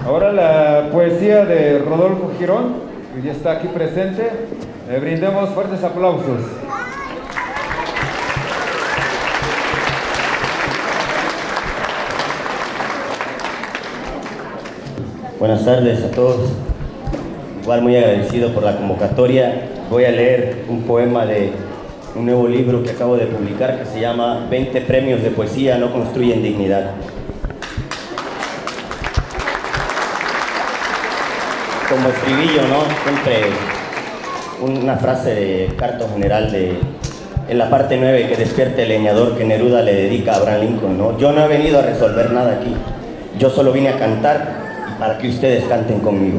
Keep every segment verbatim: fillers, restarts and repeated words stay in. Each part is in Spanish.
Ahora la poesía de Rodolfo Girón, que ya está aquí presente. Le brindemos fuertes aplausos. Buenas tardes a todos. Igual muy agradecido por la convocatoria. Voy a leer un poema de un nuevo libro que acabo de publicar que se llama veinte premios de poesía no construyen dignidad. Como estribillo, ¿no? Siempre una frase de Carta General de, en la parte nueve, que despierte el leñador, que Neruda le dedica a Abraham Lincoln, ¿no? Yo no he venido a resolver nada aquí. Yo solo vine a cantar para que ustedes canten conmigo.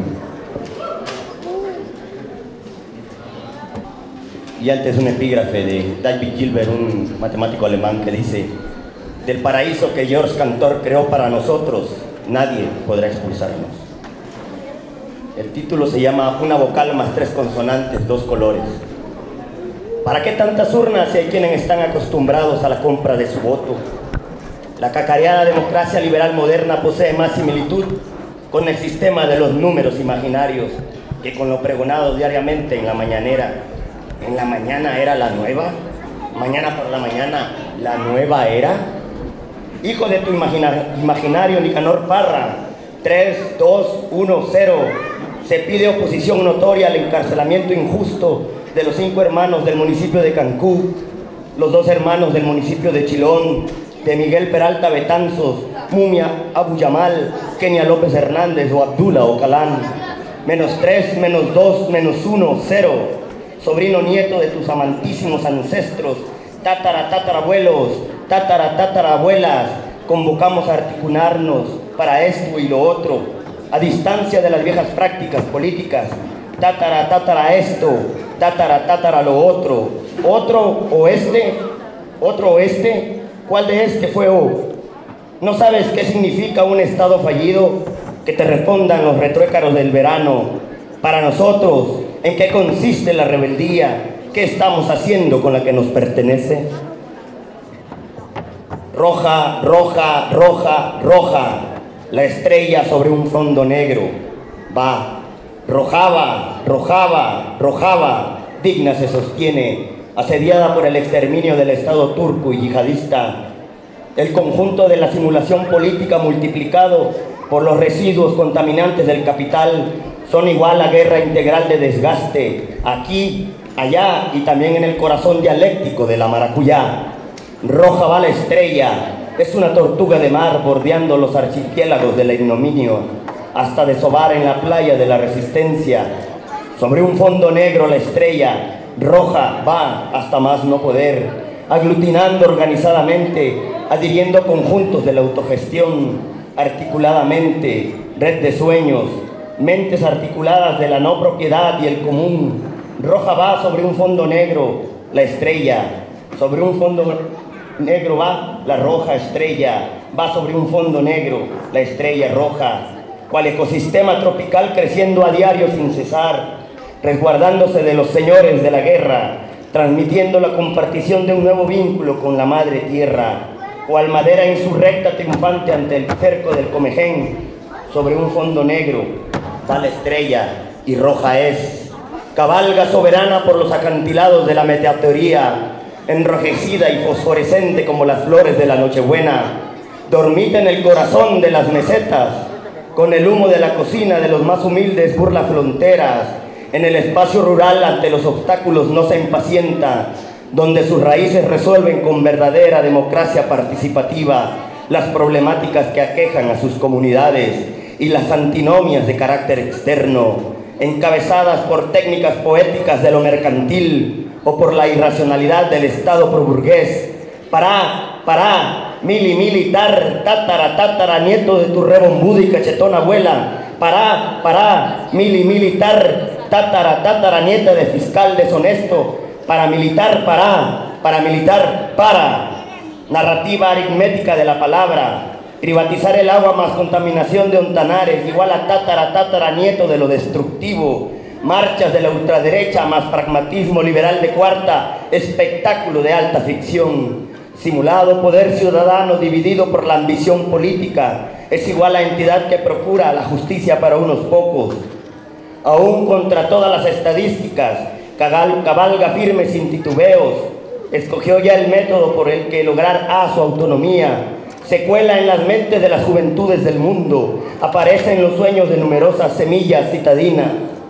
Y antes un epígrafe de David Hilbert, un matemático alemán, que dice: del paraíso que George Cantor creó para nosotros, nadie podrá expulsarnos. El título se llama Una vocal más tres consonantes, dos colores. ¿Para qué tantas urnas si hay quienes están acostumbrados a la compra de su voto? La cacareada democracia liberal moderna posee más similitud con el sistema de los números imaginarios que con lo pregonado diariamente en la mañanera. En la mañana era la nueva, mañana por la mañana la nueva era. Hijo de tu imagina imaginario Nicanor Parra, tres, dos, uno, cero. Se pide oposición notoria al encarcelamiento injusto de los cinco hermanos del municipio de Cancún, los dos hermanos del municipio de Chilón, de Miguel Peralta Betanzos, Mumia Abu Yamal, Kenia López Hernández o Abdullah Ocalán. Menos tres, menos dos, menos uno, cero. Sobrino nieto de tus amantísimos ancestros, tátara, tatarabuelos, tátara, tatarabuelas, convocamos a articularnos para esto y lo otro, a distancia de las viejas prácticas políticas. Tátara, tátara esto, tátara, tátara lo otro. Otro o este, otro o este, ¿cuál de este fue O? ¿No sabes qué significa un estado fallido? Que te respondan los retruécaros del verano. Para nosotros, ¿en qué consiste la rebeldía? ¿Qué estamos haciendo con la que nos pertenece? Roja, roja, roja, roja, la estrella sobre un fondo negro. Va, rojaba, rojaba, rojaba, digna se sostiene, asediada por el exterminio del Estado turco y yihadista. El conjunto de la simulación política multiplicado por los residuos contaminantes del capital son igual a guerra integral de desgaste, aquí, allá y también en el corazón dialéctico de la maracuyá. Roja va la estrella, es una tortuga de mar bordeando los archipiélagos del ignominio, hasta desovar en la playa de la resistencia. Sobre un fondo negro la estrella, roja va hasta más no poder, aglutinando organizadamente, adhiriendo conjuntos de la autogestión, articuladamente, red de sueños, mentes articuladas de la no propiedad y el común. Roja va sobre un fondo negro la estrella, sobre un fondo negro va la roja estrella, va sobre un fondo negro la estrella roja, cual ecosistema tropical creciendo a diario sin cesar, resguardándose de los señores de la guerra, transmitiendo la compartición de un nuevo vínculo con la madre tierra, cual madera insurrecta triunfante ante el cerco del Comején. Sobre un fondo negro va la estrella y roja es, cabalga soberana por los acantilados de la meteoteoría, enrojecida y fosforescente como las flores de la Nochebuena, dormita en el corazón de las mesetas, con el humo de la cocina de los más humildes burla fronteras, en el espacio rural ante los obstáculos no se impacienta, donde sus raíces resuelven con verdadera democracia participativa las problemáticas que aquejan a sus comunidades y las antinomias de carácter externo, encabezadas por técnicas poéticas de lo mercantil o por la irracionalidad del Estado proburgués. Pará, pará, mili, militar, tátara, tátara, nieto de tu rebombuda y cachetón abuela. Pará, pará, mili, militar, tátara, tátara, nieta de fiscal deshonesto. Paramilitar, pará, paramilitar, para. Narrativa aritmética de la palabra. Privatizar el agua más contaminación de Ontanares, igual a tátara, tátara, nieto de lo destructivo. Marchas de la ultraderecha más pragmatismo liberal de cuarta, espectáculo de alta ficción. Simulado poder ciudadano dividido por la ambición política, es igual a entidad que procura la justicia para unos pocos. Aún contra todas las estadísticas, cabalga firme sin titubeos, escogió ya el método por el que lograr a su autonomía, se cuela en las mentes de las juventudes del mundo, aparece en los sueños de numerosas semillas citadinas.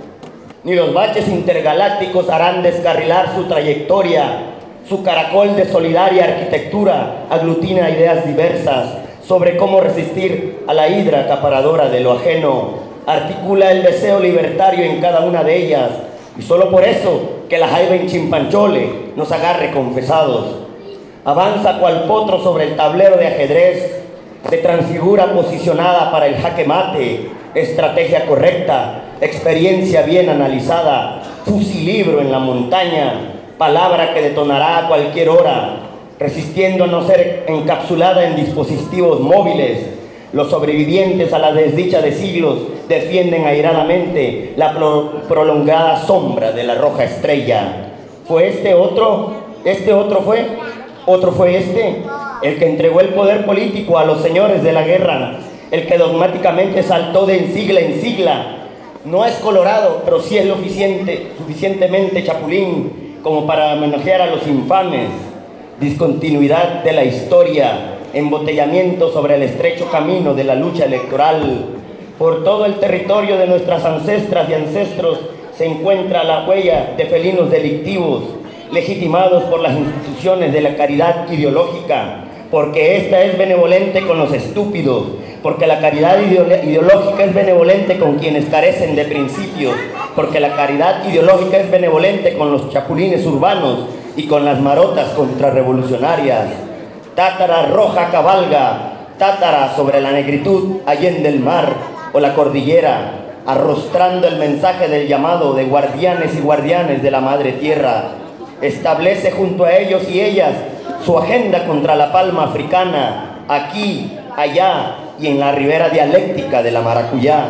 Ni los baches intergalácticos harán descarrilar su trayectoria. Su caracol de solidaria arquitectura aglutina ideas diversas sobre cómo resistir a la hidra acaparadora de lo ajeno. Articula el deseo libertario en cada una de ellas, y solo por eso que la jaiba en Chimpanchole nos agarre confesados. Avanza cual potro sobre el tablero de ajedrez, se transfigura posicionada para el jaque mate, estrategia correcta, experiencia bien analizada, fusilibro en la montaña, palabra que detonará a cualquier hora, resistiendo a no ser encapsulada en dispositivos móviles. Los sobrevivientes a la desdicha de siglos defienden airadamente la pro prolongada sombra de la roja estrella. ¿Fue este otro? ¿Este otro fue? ¿Otro fue este? El que entregó el poder político a los señores de la guerra, el que dogmáticamente saltó de sigla en sigla. No es colorado, pero sí es lo suficiente, suficientemente chapulín como para homenajear a los infames. Discontinuidad de la historia, embotellamiento sobre el estrecho camino de la lucha electoral. Por todo el territorio de nuestras ancestras y ancestros se encuentra la huella de felinos delictivos, legitimados por las instituciones de la caridad ideológica, porque esta es benevolente con los estúpidos, porque la caridad ideológica es benevolente con quienes carecen de principios, porque la caridad ideológica es benevolente con los chapulines urbanos y con las marotas contrarrevolucionarias. Tátara roja cabalga, tátara sobre la negritud allende el mar o la cordillera, arrostrando el mensaje del llamado de guardianes y guardianes de la madre tierra. Establece junto a ellos y ellas su agenda contra la palma africana, aquí, allá y en la ribera dialéctica de la maracuyá.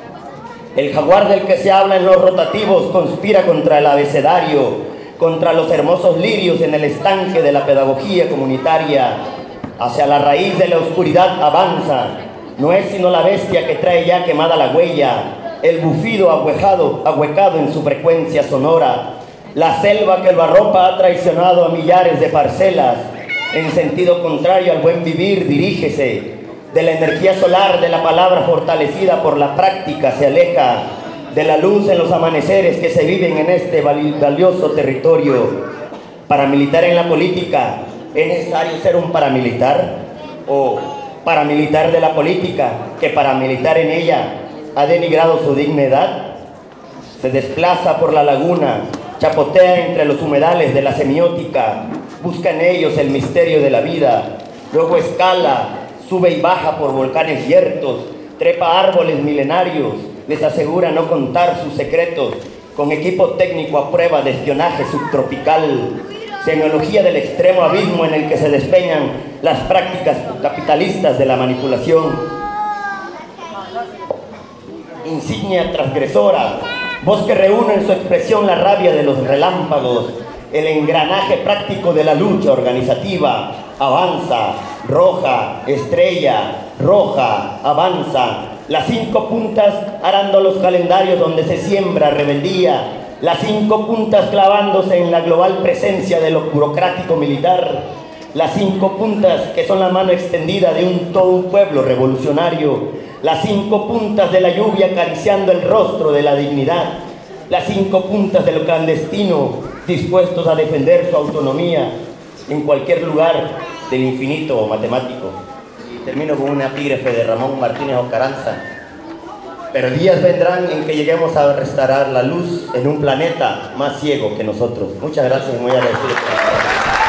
El jaguar del que se habla en los rotativos conspira contra el abecedario, contra los hermosos lirios en el estanque de la pedagogía comunitaria. Hacia la raíz de la oscuridad avanza, no es sino la bestia que trae ya quemada la huella, el bufido ahuecado, ahuecado en su frecuencia sonora. La selva que lo arropa ha traicionado a millares de parcelas. En sentido contrario al buen vivir dirígese. De la energía solar de la palabra fortalecida por la práctica se aleja. De la luz en los amaneceres que se viven en este valioso territorio. Para militar en la política, ¿es necesario ser un paramilitar? ¿O paramilitar de la política que para militar en ella ha denigrado su dignidad? Se desplaza por la laguna, chapotea entre los humedales de la semiótica, busca en ellos el misterio de la vida, luego escala, sube y baja por volcanes yertos, trepa árboles milenarios, les asegura no contar sus secretos, con equipo técnico a prueba de espionaje subtropical, semiología del extremo abismo en el que se despeñan las prácticas capitalistas de la manipulación. Insignia transgresora, voz que reúne en su expresión la rabia de los relámpagos, el engranaje práctico de la lucha organizativa, avanza, roja, estrella, roja, avanza, las cinco puntas arando los calendarios donde se siembra rebeldía, las cinco puntas clavándose en la global presencia de lo burocrático militar, las cinco puntas que son la mano extendida de un todo un pueblo revolucionario, las cinco puntas de la lluvia acariciando el rostro de la dignidad, las cinco puntas de lo clandestino dispuestos a defender su autonomía en cualquier lugar del infinito matemático. Y termino con una epígrafe de Ramón Martínez Ocaranza. Pero días vendrán en que lleguemos a restaurar la luz en un planeta más ciego que nosotros. Muchas gracias, muy agradecido.